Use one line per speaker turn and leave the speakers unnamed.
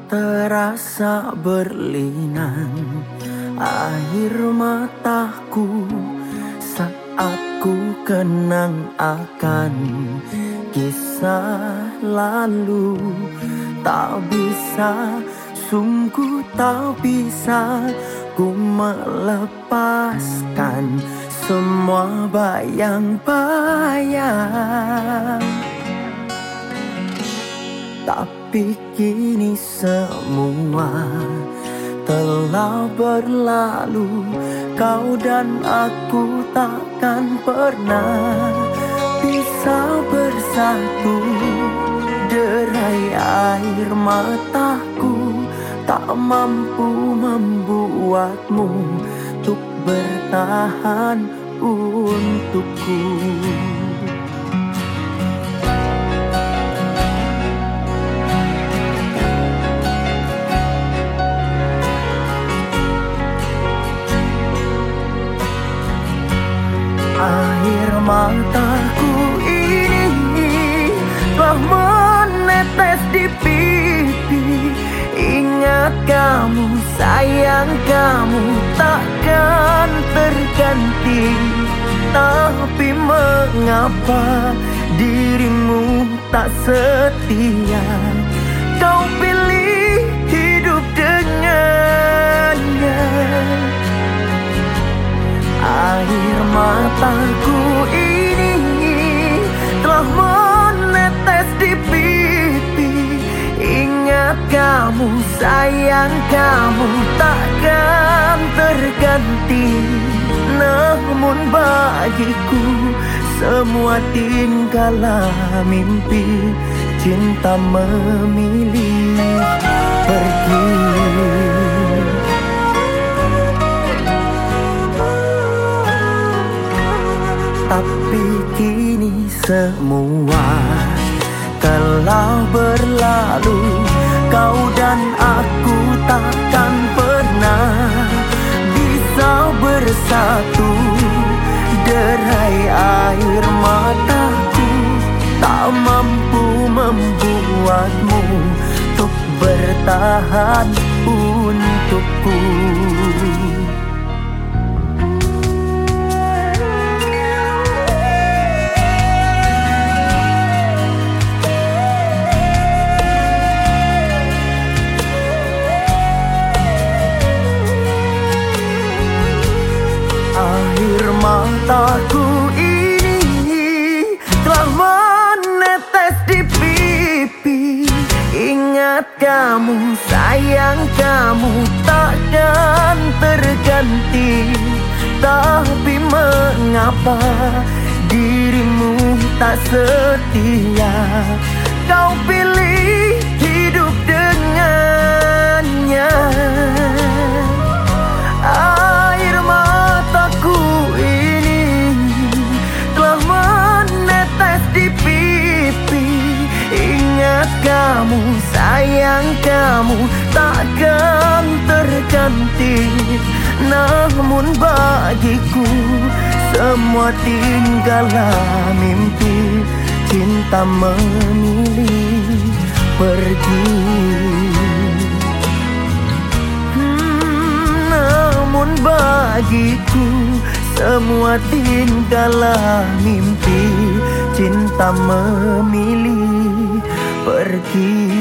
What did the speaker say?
Terasa berlinang air mataku saat ku kenang akan kisah lalu. Tak bisa, sungguh tak bisa ku melepaskan semua bayang-bayang. Tapi kini semua telah berlalu. Kau dan aku takkan pernah bisa bersatu. Derai air mataku tak mampu membuatmu untuk bertahan untukku. Air mataku ini telah menetes di pipi. Ingat kamu, sayang kamu takkan terganti. Tapi mengapa dirimu tak setia? Kau pilih hidup dengannya. Air mataku ini telah menetes di pipi. Ingat kamu, sayang kamu takkan terganti. Namun bagiku semua tinggallah mimpi. Cinta memilih pergi. Tapi kini semua telah berlalu. Kau dan aku takkan pernah bisa bersatu. Derai air mataku tak mampu membuatmu untuk bertahan untukku. Air mataku ini telah menetes di pipi. Ingat kamu, sayang kamu takkan terganti. Tapi mengapa dirimu tak setia? Kau pilih hidup dengannya. Air mataku ini telah menetes di pipi. Ingat kamu, sayang kamu takkan terganti. Namun bagiku semua tinggallah mimpi. Cinta memilih pergi. Namun bagiku semua tinggallah mimpi. Cinta memilih pergi.